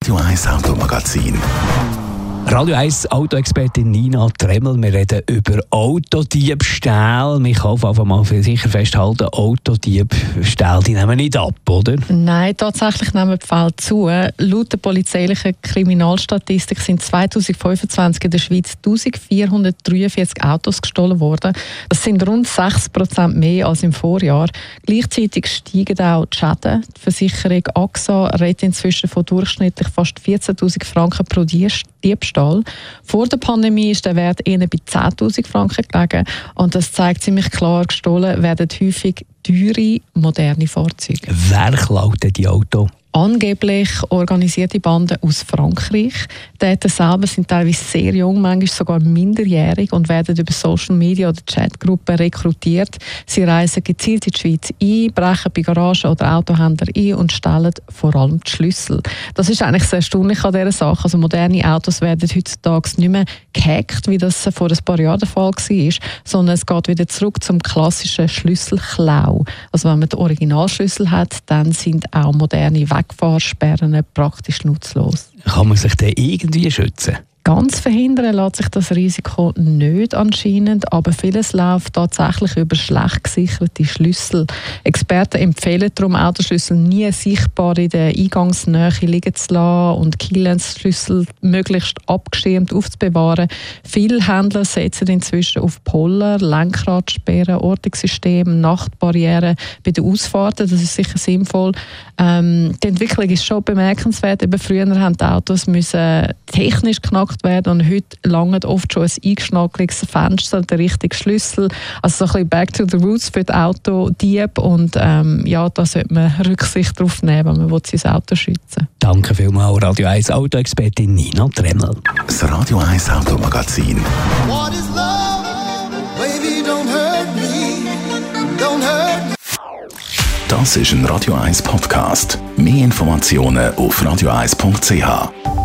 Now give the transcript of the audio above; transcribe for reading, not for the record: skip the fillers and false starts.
Radio 1 Automagazin. Radio 1 Autoexpertin Nina Tremmel. Wir reden über Autodiebstähle. Wir können auf jeden Fall sicher festhalten, Autodiebstähle, die nehmen nicht ab, oder? Nein, tatsächlich nehmen die Fälle zu. Laut der polizeilichen Kriminalstatistik sind 2025 in der Schweiz 1443 Autos gestohlen worden. Das sind rund 6% mehr als im Vorjahr. Gleichzeitig steigen auch die Schäden. Die Versicherung AXA redet inzwischen von durchschnittlich fast 14'000 Franken pro Diebstahl. Vor der Pandemie ist der Wert eher bei 10'000 Franken gelegen. Und das zeigt ziemlich klar, gestohlen werden häufig teure, moderne Fahrzeuge. Wer klaut denn die Autos? Angeblich organisierte Banden aus Frankreich. Die Täter selber sind teilweise sehr jung, manchmal sogar minderjährig und werden über Social Media oder Chatgruppen rekrutiert. Sie reisen gezielt in die Schweiz ein, brechen bei Garagen oder Autohändlern ein und stellen vor allem die Schlüssel. Das ist eigentlich sehr erstaunlich an dieser Sache. Also moderne Autos werden heutzutage nicht mehr gehackt, wie das vor ein paar Jahren der Fall war, sondern es geht wieder zurück zum klassischen Schlüsselklau. Also wenn man den Originalschlüssel hat, dann sind auch moderne Wegfahrsperren praktisch nutzlos. Kann man sich denn irgendwie schützen? Ganz verhindern lässt sich das Risiko nicht anscheinend, aber vieles läuft tatsächlich über schlecht gesicherte Schlüssel. Experten empfehlen darum, Autoschlüssel nie sichtbar in der Eingangsnähe liegen zu lassen und Keylenz-Schlüssel möglichst abgeschirmt aufzubewahren. Viele Händler setzen inzwischen auf Poller, Lenkradsperren, Ortungssysteme, Nachtbarrieren bei den Ausfahrten. Das ist sicher sinnvoll. Die Entwicklung ist schon bemerkenswert. Eben früher haben die Autos technisch knackt werden und heute langt oft schon ein eingeschnackeltes Fenster, der richtige Schlüssel. Also so ein bisschen back to the roots für die Autodieb und da sollte man Rücksicht darauf nehmen, wenn man sein Auto schützen will. Danke vielmals, Radio 1 Autoexpertin Nina Tremmel. Das Radio 1 Automagazin. What is love? Baby, don't hurt me. Don't hurt me. Das ist ein Radio 1 Podcast. Mehr Informationen auf radio1.ch.